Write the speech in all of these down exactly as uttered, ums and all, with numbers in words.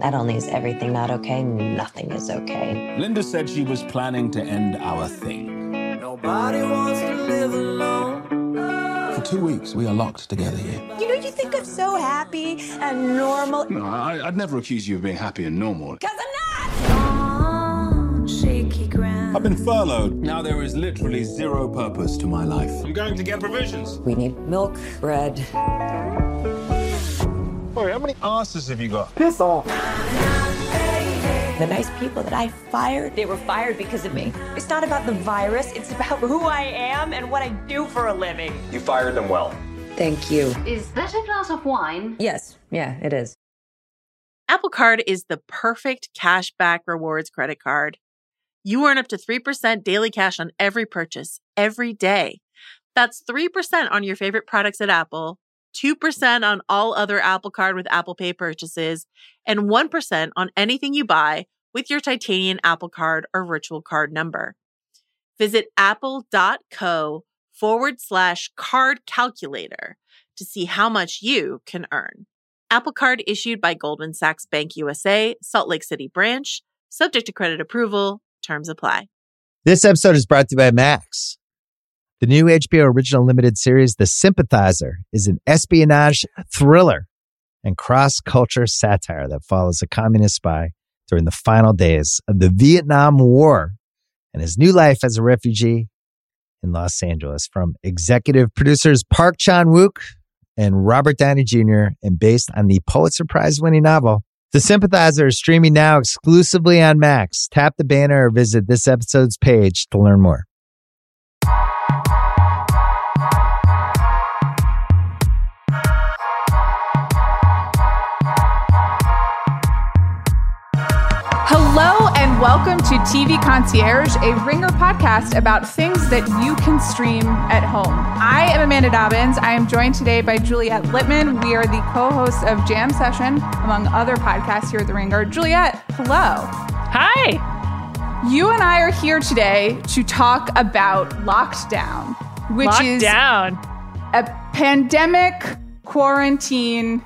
Not only is everything not okay, nothing is okay. Linda said she was planning to end our thing. Nobody wants to live alone. For two weeks, we are locked together here. You know, you think I'm so happy and normal. No, I, I'd never accuse you of being happy and normal. Because I'm not! On shaky ground. I've been furloughed. Now there is literally zero purpose to my life. I'm going to get provisions. We need milk, bread. Boy, how many asses have you got? Piss off. The nice people that I fired, they were fired because of me. It's not about the virus, it's about who I am and what I do for a living. You fired them well. Thank you. Is that a glass of wine? Yes, yeah, it is. Apple Card is the perfect cashback rewards credit card. You earn up to three percent daily cash on every purchase, every day. That's three percent on your favorite products at Apple, two percent on all other Apple Card with Apple Pay purchases, and one percent on anything you buy with your titanium Apple Card or virtual card number. Visit apple.co forward slash card calculator to see how much you can earn. Apple Card issued by Goldman Sachs Bank U S A, Salt Lake City branch, subject to credit approval. Terms apply. This episode is brought to you by Max. The new H B O original limited series, The Sympathizer, is an espionage thriller and cross-culture satire that follows a communist spy during the final days of the Vietnam War and his new life as a refugee in Los Angeles. From executive producers Park Chan-wook and Robert Downey Junior and based on the Pulitzer Prize-winning novel, The Sympathizer is streaming now exclusively on Max. Tap the banner or visit this episode's page to learn more. Hello and welcome to T V Concierge, a Ringer podcast about things that you can stream at home. I am Amanda Dobbins. I am joined today by Juliet Litman. We are the co-hosts of Jam Session, among other podcasts here at the Ringer. Juliet, hello. Hi. You and I are here today to talk about Lockdown, which Lockdown. is a pandemic, quarantine,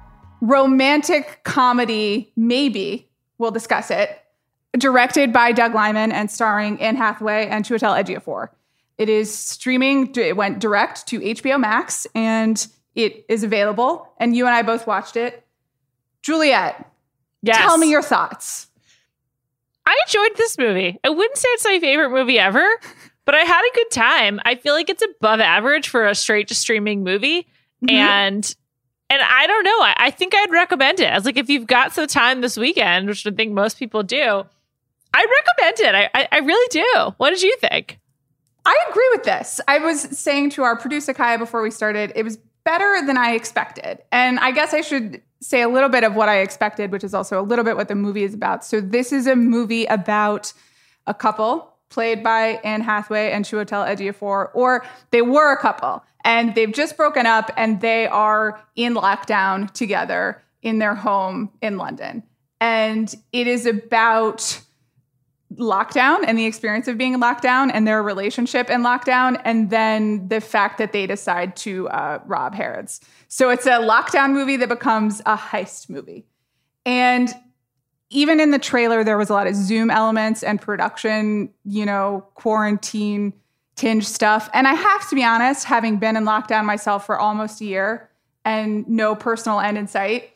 romantic comedy, maybe. We'll discuss it. Directed by Doug Liman and starring Anne Hathaway and Chiwetel Ejiofor. It is streaming. It went direct to H B O Max, and it is available. And you and I both watched it. Juliet, yes. Tell me your thoughts. I enjoyed this movie. I wouldn't say it's my favorite movie ever, but I had a good time. I feel like it's above average for a straight to streaming movie. Mm-hmm. And And I don't know. I, I think I'd recommend it. I was like, if you've got some time this weekend, which I think most people do, I'd recommend it. I, I, I really do. What did you think? I agree with this. I was saying to our producer, Kaya, before we started, it was better than I expected. And I guess I should say a little bit of what I expected, which is also a little bit what the movie is about. So this is a movie about a couple played by Anne Hathaway and Chiwetel Ejiofor, or they were a couple. And they've just broken up and they are in lockdown together in their home in London. And it is about lockdown and the experience of being in lockdown and their relationship in lockdown. And then the fact that they decide to uh, rob Harrods. So it's a lockdown movie that becomes a heist movie. And even in the trailer, there was a lot of Zoom elements and production, you know, quarantine tinge stuff. And I have to be honest, having been in lockdown myself for almost a year and no personal end in sight,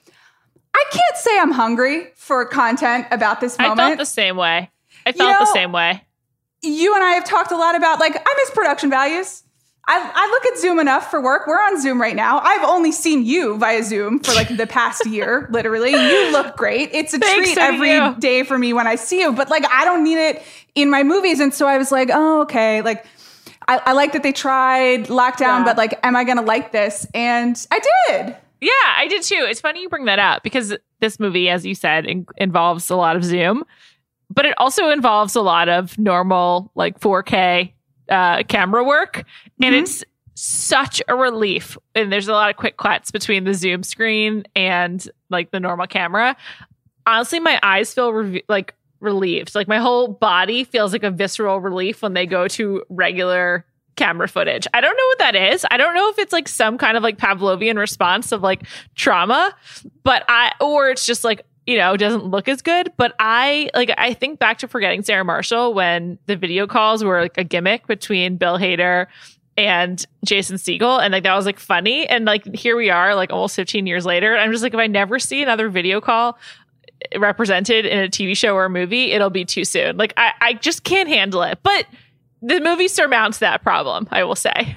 I can't say I'm hungry for content about this moment. I felt the same way. I felt you know, the same way. You and I have talked a lot about, like, I miss production values. I, I look at Zoom enough for work. We're on Zoom right now. I've only seen you via Zoom for like the past year, literally. You look great. It's a Thanks, treat so every you. day for me when I see you. But like, I don't need it in my movies. And so I was like, oh, okay. Like, I, I like that they tried lockdown, yeah. but like, am I going to like this? And I did. Yeah, I did too. It's funny you bring that up because this movie, as you said, in- involves a lot of Zoom, but it also involves a lot of normal, like four K uh, camera work. And mm-hmm. it's such a relief. And there's a lot of quick cuts between the Zoom screen and like the normal camera. Honestly, my eyes feel re- like relieved. Like my whole body feels like a visceral relief when they go to regular camera footage. I don't know what that is. I don't know if it's like some kind of like Pavlovian response of like trauma, but I, or it's just like you know, doesn't look as good. But I like I think back to Forgetting Sarah Marshall when the video calls were like a gimmick between Bill Hader and Jason Segel, and like that was like funny. And like here we are, like almost fifteen years later. I'm just like, if I never see another video call represented in a T V show or a movie, it'll be too soon. Like I, I just can't handle it. But the movie surmounts that problem, I will say.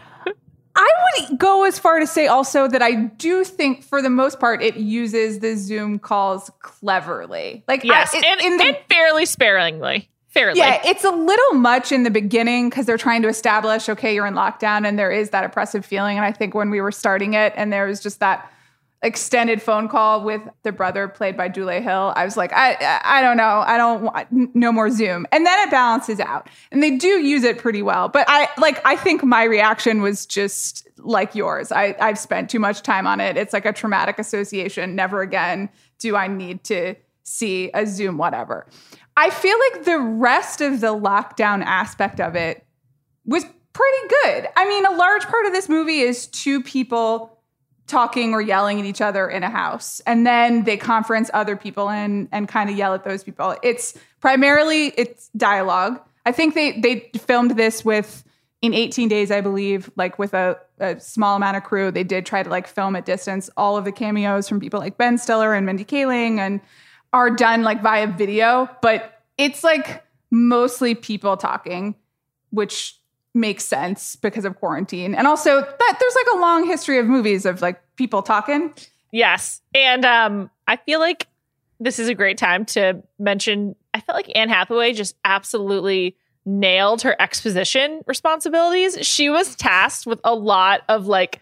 I would go as far to say also that I do think, for the most part, it uses the Zoom calls cleverly. Like, yes, I, it, and, in the, and fairly sparingly. Fairly. Yeah, it's a little much in the beginning because they're trying to establish, okay, you're in lockdown, and there is that oppressive feeling. And I think when we were starting it, and there was just that extended phone call with the brother played by Dule Hill, I was like, I, I don't know, I don't want no more Zoom. And then it balances out, and they do use it pretty well. But I like, I think my reaction was just like yours. I, I've spent too much time on it. It's like a traumatic association. Never again do I need to see a Zoom whatever. I feel like the rest of the lockdown aspect of it was pretty good. I mean, a large part of this movie is two people talking or yelling at each other in a house. And then they conference other people in and kind of yell at those people. It's primarily, it's dialogue. I think they they filmed this with, in eighteen days, I believe, like with a, a small amount of crew. They did try to like film at distance. All of the cameos from people like Ben Stiller and Mindy Kaling and are done like via video. But it's like mostly people talking, which makes sense because of quarantine. And also that there's like a long history of movies of like people talking. Yes. And um, I feel like this is a great time to mention, I felt like Anne Hathaway just absolutely nailed her exposition responsibilities. She was tasked with a lot of like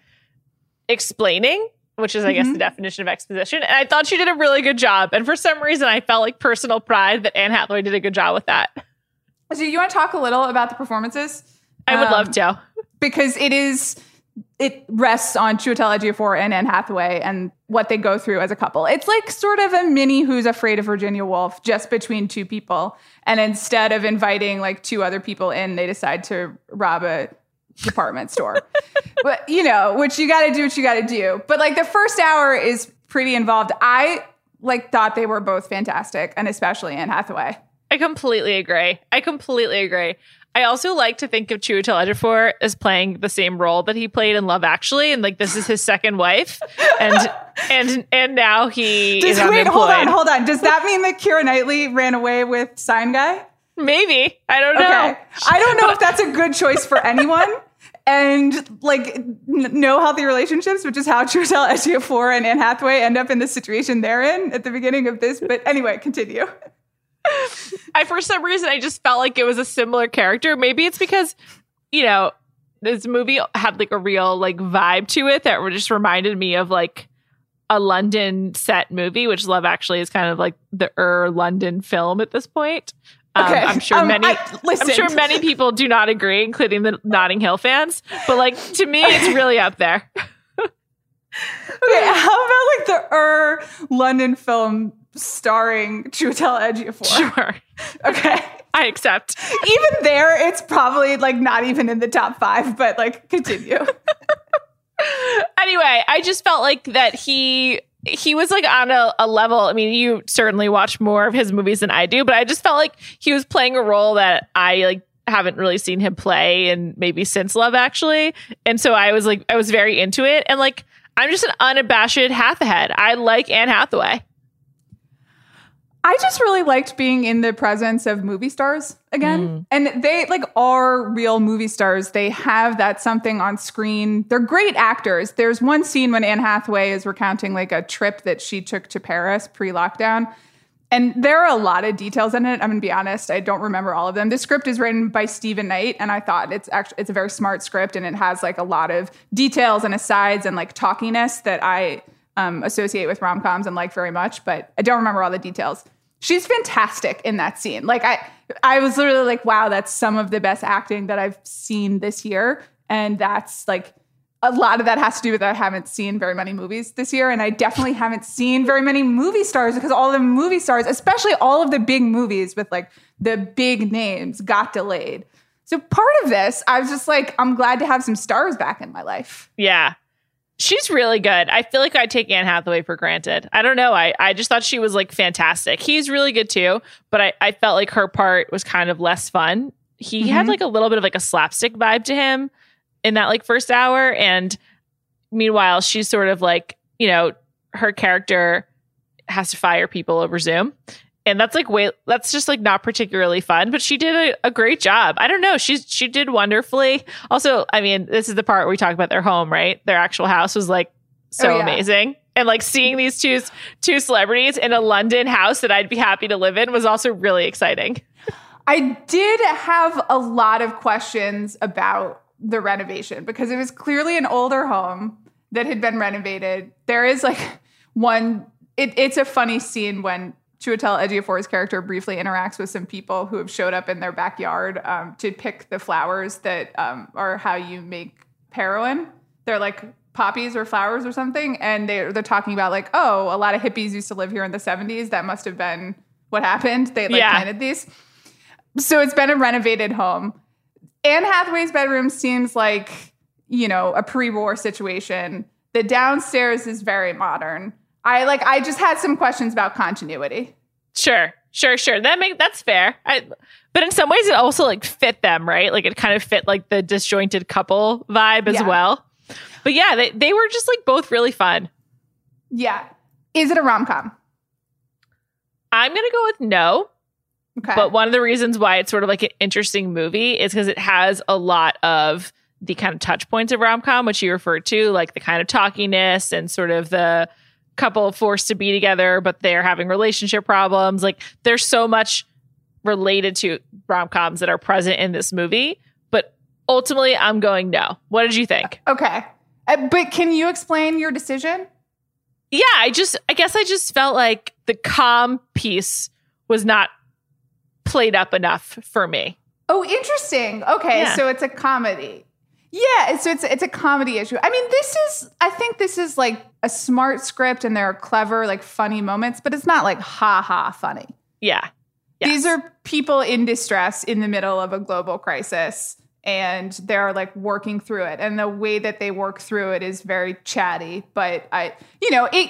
explaining, which is, I mm-hmm. guess, the definition of exposition. And I thought she did a really good job. And for some reason, I felt like personal pride that Anne Hathaway did a good job with that. So you want to talk a little about the performances? I would um, love to. Because it is, it rests on Chiwetel Ejiofor and Anne Hathaway and what they go through as a couple. It's like sort of a mini Who's Afraid of Virginia Woolf, just between two people. And instead of inviting like two other people in, they decide to rob a department store. But, you know, which you got to do what you got to do. But like the first hour is pretty involved. I like thought they were both fantastic, and especially Anne Hathaway. I completely agree. I completely agree. I also like to think of Chiwetel Ejiofor as playing the same role that he played in Love Actually, and like this is his second wife, and and and now he Does, is wait, unemployed. hold on, hold on. Does that mean that Keira Knightley ran away with Sign Guy? Maybe. I don't know. Okay. I don't know if that's a good choice for anyone. And like n- no healthy relationships, which is how Chiwetel Ejiofor and Anne Hathaway end up in the situation they're in at the beginning of this. But anyway, continue. I, for some reason, I just felt like it was a similar character. Maybe it's because, you know, this movie had like a real like vibe to it that just reminded me of like a London set movie, which Love Actually is kind of like the er London film at this point. Um, Okay. I'm sure Um, many, I- listen. I'm sure many people do not agree, including the Notting Hill fans. But like to me, it's really up there. Okay, how about like the er London film starring Chiwetel Ejiofor? Sure. Okay. I accept. Even there, it's probably like not even in the top five, but like continue. Anyway, I just felt like that he he was like on a, a level. I mean, you certainly watch more of his movies than I do, but I just felt like he was playing a role that I like haven't really seen him play and maybe since Love Actually. And so I was like, I was very into it. And like, I'm just an unabashed Hathahead. I like Anne Hathaway. I just really liked being in the presence of movie stars again. Mm. And they like are real movie stars. They have that something on screen. They're great actors. There's one scene when Anne Hathaway is recounting like a trip that she took to Paris pre-lockdown. And there are a lot of details in it. I'm going to be honest. I don't remember all of them. The script is written by Stephen Knight, and I thought it's actually it's a very smart script, and it has like a lot of details and asides and like talkiness that I um, associate with rom-coms and like very much, but I don't remember all the details. She's fantastic in that scene. Like I, I was literally like, wow, that's some of the best acting that I've seen this year. And that's like, a lot of that has to do with I haven't seen very many movies this year. And I definitely haven't seen very many movie stars because all the movie stars, especially all of the big movies with like the big names, got delayed. So part of this, I was just like, I'm glad to have some stars back in my life. Yeah. She's really good. I feel like I take Anne Hathaway for granted. I don't know. I, I just thought she was like fantastic. He's really good too, but I, I felt like her part was kind of less fun. He mm-hmm. had like a little bit of like a slapstick vibe to him in that like first hour. And meanwhile, she's sort of like, you know, her character has to fire people over Zoom. And that's like, wait, that's just like not particularly fun, but she did a, a great job. I don't know. She's, she did wonderfully. Also, I mean, this is the part where we talk about their home, right? Their actual house was like so oh, yeah. amazing. And like seeing these two, two celebrities in a London house that I'd be happy to live in was also really exciting. I did have a lot of questions about the renovation because it was clearly an older home that had been renovated. There is like one, it, it's a funny scene when Chiwetel Ejiofor's character briefly interacts with some people who have showed up in their backyard um, to pick the flowers that um, are how you make heroin. They're like poppies or flowers or something. And they, they're talking about like, oh, a lot of hippies used to live here in the seventies. That must have been what happened. They like yeah. planted these. So it's been a renovated home. Anne Hathaway's bedroom seems like, you know, a pre-war situation. The downstairs is very modern. I like. I just had some questions about continuity. Sure, sure, sure. That make that's fair. I, but in some ways, it also like fit them, right? Like it kind of fit like the disjointed couple vibe as yeah. well. But yeah, they they were just like both really fun. Yeah. Is it a rom-com? I'm gonna go with no. Okay. But one of the reasons why it's sort of like an interesting movie is because it has a lot of the kind of touch points of rom-com, which you referred to, like the kind of talkiness and sort of the couple forced to be together, but they're having relationship problems. Like there's so much related to rom-coms that are present in this movie, but ultimately I'm going no. What did you think? Okay. Uh, but can you explain your decision? Yeah, I just, I guess I just felt like the calm piece was not played up enough for me. Oh, interesting. Okay. Yeah. So it's a comedy. Yeah, so it's it's a comedy issue. I mean, this is, I think this is like a smart script and there are clever, like funny moments, but it's not like ha-ha funny. Yeah. Yes. These are people in distress in the middle of a global crisis and they're like working through it. And the way that they work through it is very chatty, but I, you know, it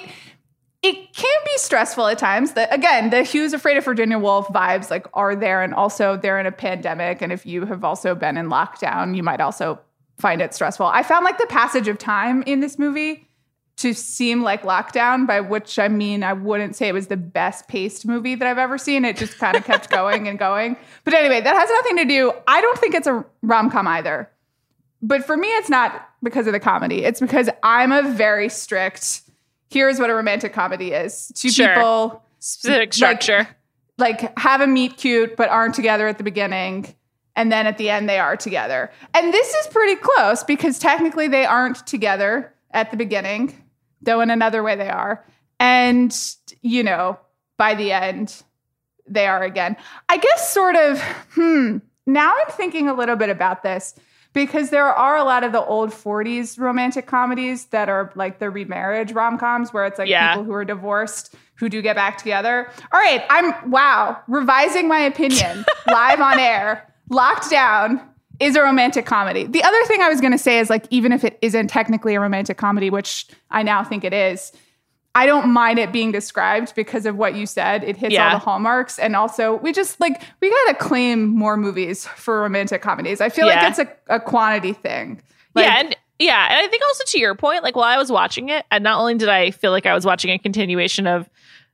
it can be stressful at times. That again, the Who's Afraid of Virginia Woolf vibes like are there, and also they're in a pandemic. And if you have also been in lockdown, you might also find it stressful. I found like the passage of time in this movie to seem like lockdown, by which I mean I wouldn't say it was the best paced movie that I've ever seen. It just kind of kept going and going. But anyway, that has nothing to do. I don't think it's a rom-com either. But for me, it's not because of the comedy. It's because I'm a very strict, here's what a romantic comedy is. Two sure. people. Specific structure. Like, like have a meet cute, but aren't together at the beginning. And then at the end, they are together. And this is pretty close because technically they aren't together at the beginning, though in another way they are. And, you know, by the end, they are again. I guess sort of, hmm, now I'm thinking a little bit about this because there are a lot of the old forties romantic comedies that are like the remarriage rom-coms where it's like yeah. people who are divorced who do get back together. All right, I'm, wow, revising my opinion live on air. Locked Down is a romantic comedy. The other thing I was going to say is like, even if it isn't technically a romantic comedy, which I now think it is, I don't mind it being described because of what you said. It hits yeah. all the hallmarks. And also we just like, we got to claim more movies for romantic comedies. I feel yeah. like it's a, a quantity thing. Like, yeah. And yeah. And I think also to your point, like while I was watching it, and not only did I feel like I was watching a continuation of,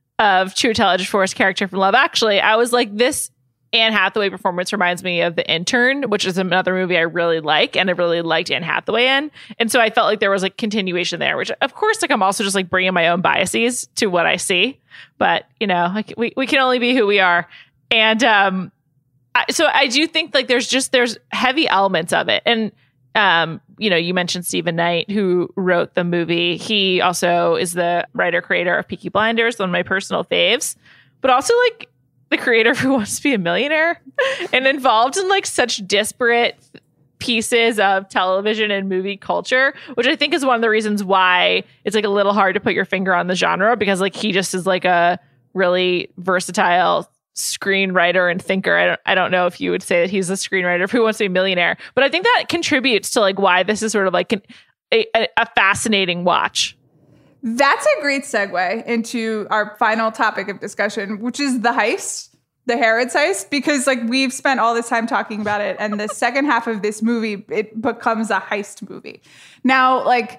of Chiwetel Ejiofor's character from Love Actually, I was like, this Anne Hathaway performance reminds me of The Intern, which is another movie I really like, and I really liked Anne Hathaway in. And so I felt like there was like continuation there, which of course, like I'm also just like bringing my own biases to what I see, but you know, like we, we can only be who we are. And um, I, so I do think like there's just, there's heavy elements of it. And um, you know, you mentioned Stephen Knight, who wrote the movie. He also is the writer creator of Peaky Blinders, one of my personal faves, but also like the creator of Who Wants to Be a Millionaire, and involved in like such disparate pieces of television and movie culture, which I think is one of the reasons why it's like a little hard to put your finger on the genre, because like he just is like a really versatile screenwriter and thinker. I don't, I don't know if you would say that he's a screenwriter of Who Wants to Be a Millionaire, but I think that contributes to like why this is sort of like, an, a, a, a fascinating watch. That's a great segue into our final topic of discussion, which is the heist. The Harrods heist, because like we've spent all this time talking about it, and the second half of this movie, it becomes a heist movie. Now, like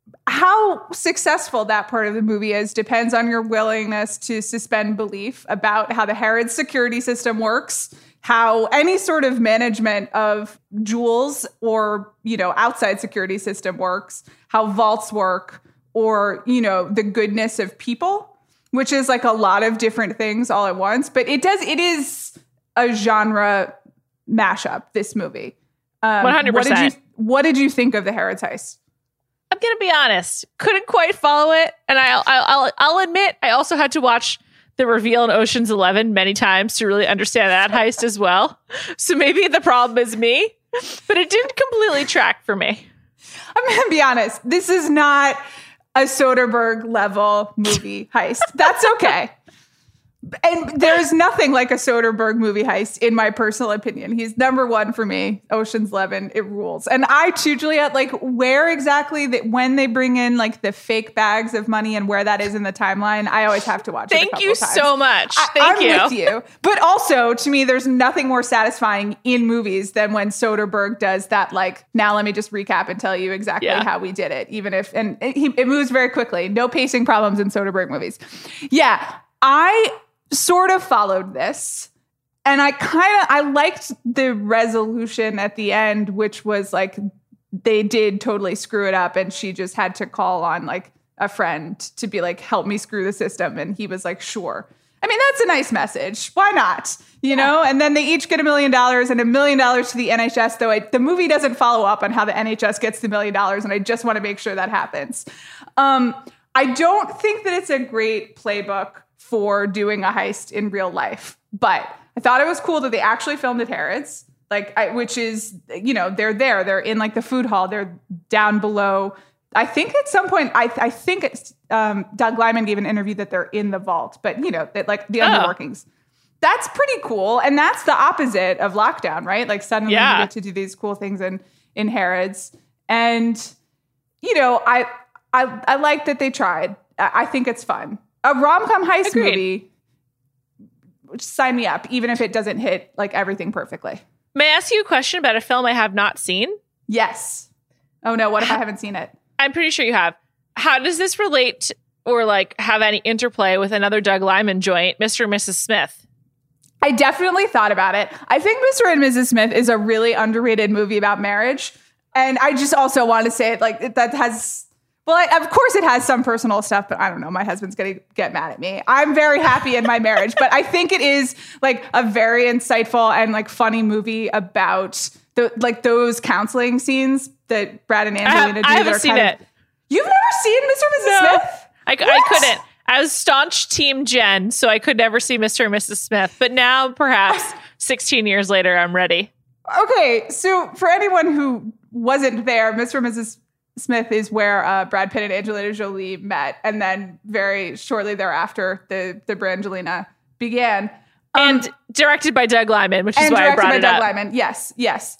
how successful that part of the movie is depends on your willingness to suspend belief about how the Harrods security system works, how any sort of management of jewels or, you know, outside security system works, how vaults work, or, you know, the goodness of people. Which is like a lot of different things all at once. But it does, it is a genre mashup, this movie. Um, one hundred percent. What did, you, what did you think of the Harrods heist? I'm going to be honest. Couldn't quite follow it. And I'll, I'll, I'll admit, I also had to watch the reveal in Ocean's Eleven many times to really understand that heist as well. So maybe the problem is me. But it didn't completely track for me. I'm going to be honest. This is not a Soderbergh level movie heist. That's okay. And there's nothing like a Soderbergh movie heist, in my personal opinion. He's number one for me. Ocean's Eleven, it rules. And I too, Juliet, like where exactly that when they bring in like the fake bags of money and where that is in the timeline, I always have to watch it. Thank you times. so much. I, Thank I'm you. with you. But also, to me, there's nothing more satisfying in movies than when Soderbergh does that. Like, now let me just recap and tell you exactly yeah. how we did it. Even if and it, he, it moves very quickly. No pacing problems in Soderbergh movies. Yeah, I sort of followed this, and I kind of I liked the resolution at the end, which was like they did totally screw it up, and she just had to call on like a friend to be like, help me screw the system, and he was like, sure. I mean, that's a nice message. Why not? You yeah. know? And then they each get a million dollars and a million dollars to the N H S, though I, the movie doesn't follow up on how the N H S gets the million dollars, and I just want to make sure that happens. Um, I don't think that it's a great playbook for doing a heist in real life. But I thought it was cool that they actually filmed at Harrods, like, I, which is, you know, they're there. They're in like the food hall. They're down below. I think at some point, I, I think it's, um, Doug Liman gave an interview that they're in the vault, but you know, that like the oh. underworkings. That's pretty cool. And that's the opposite of lockdown, right? Like suddenly yeah. you get to do these cool things in, in Harrods. And, you know, I, I, I like that they tried. I, I think it's fun. A rom-com heist Agreed. movie, sign me up, even if it doesn't hit like everything perfectly. May I ask you a question about a film I have not seen? Yes. Oh no, what if I haven't seen it? I'm pretty sure you have. How does this relate or like have any interplay with another Doug Liman joint, Mister and Missus Smith? I definitely thought about it. I think Mister and Missus Smith is a really underrated movie about marriage. And I just also want to say it like that has... Well, I, of course it has some personal stuff, but I don't know. My husband's going to get mad at me. I'm very happy in my marriage, but I think it is like a very insightful and like funny movie about the like those counseling scenes that Brad and Angelina I have, do. I haven't seen kind it. Of, you've never seen Mister and Missus No, Smith? I, I couldn't. I was staunch team Jen, so I could never see Mister and Missus Smith. But now, perhaps sixteen years later, I'm ready. Okay, so for anyone who wasn't there, Mister and Missus Smith is where uh, Brad Pitt and Angelina Jolie met, and then very shortly thereafter, the the Brangelina began. Um, and directed by Doug Liman, which is and why I brought by it Doug up. Liman. Yes, yes.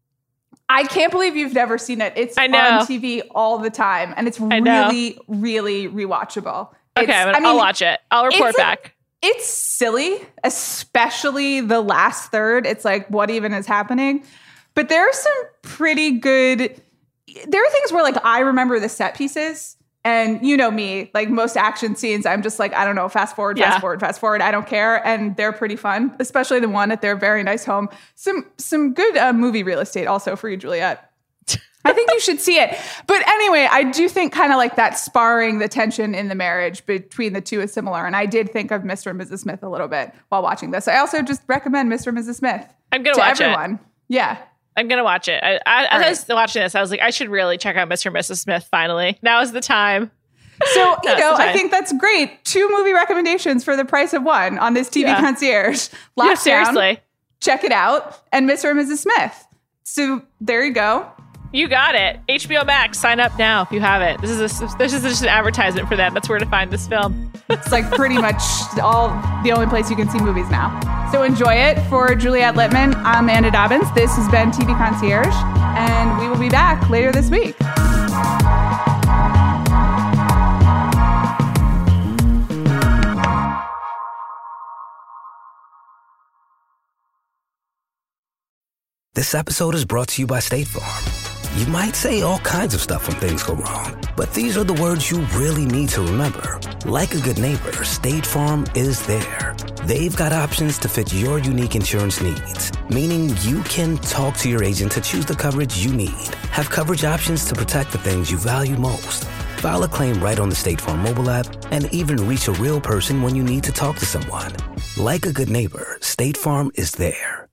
I can't believe you've never seen it. It's I know. on T V all the time, and it's really, really rewatchable. Okay, It's, I'm gonna, I mean, I'll watch it. I'll report it's a- back. It's silly, especially the last third. It's like, what even is happening? But there are some pretty good... There are things where, like, I remember the set pieces, and you know me, like most action scenes, I'm just like, I don't know, fast forward, fast Yeah. forward, fast forward. I don't care, and they're pretty fun, especially the one at their very nice home. Some some good uh, movie real estate also for you, Juliet. I think you should see it. But anyway, I do think kind of like that sparring, the tension in the marriage between the two is similar, and I did think of Mister and Missus Smith a little bit while watching this. I also just recommend Mister and Missus Smith. I'm gonna to watch everyone. it. Yeah. I'm going to watch it. I, I, as right. I was watching this, I was like, I should really check out Mister and Missus Smith finally. Now is the time. So, you Now's know, the time. I think that's great. Two movie recommendations for the price of one on this T V Yeah. Concierge. Yeah, Lockdown, seriously. check it out. And Mister and Missus Smith. So there you go. You got it. H B O Max, sign up now if you have it. This is a, this is just an advertisement for them. That's where to find this film. It's like pretty much all the only place you can see movies now. So enjoy it. For Juliet Littman, I'm Amanda Dobbins. This has been T V Concierge, and we will be back later this week. This episode is brought to you by State Farm. You might say all kinds of stuff when things go wrong, but these are the words you really need to remember. Like a good neighbor, State Farm is there. They've got options to fit your unique insurance needs, meaning you can talk to your agent to choose the coverage you need, have coverage options to protect the things you value most, file a claim right on the State Farm mobile app, and even reach a real person when you need to talk to someone. Like a good neighbor, State Farm is there.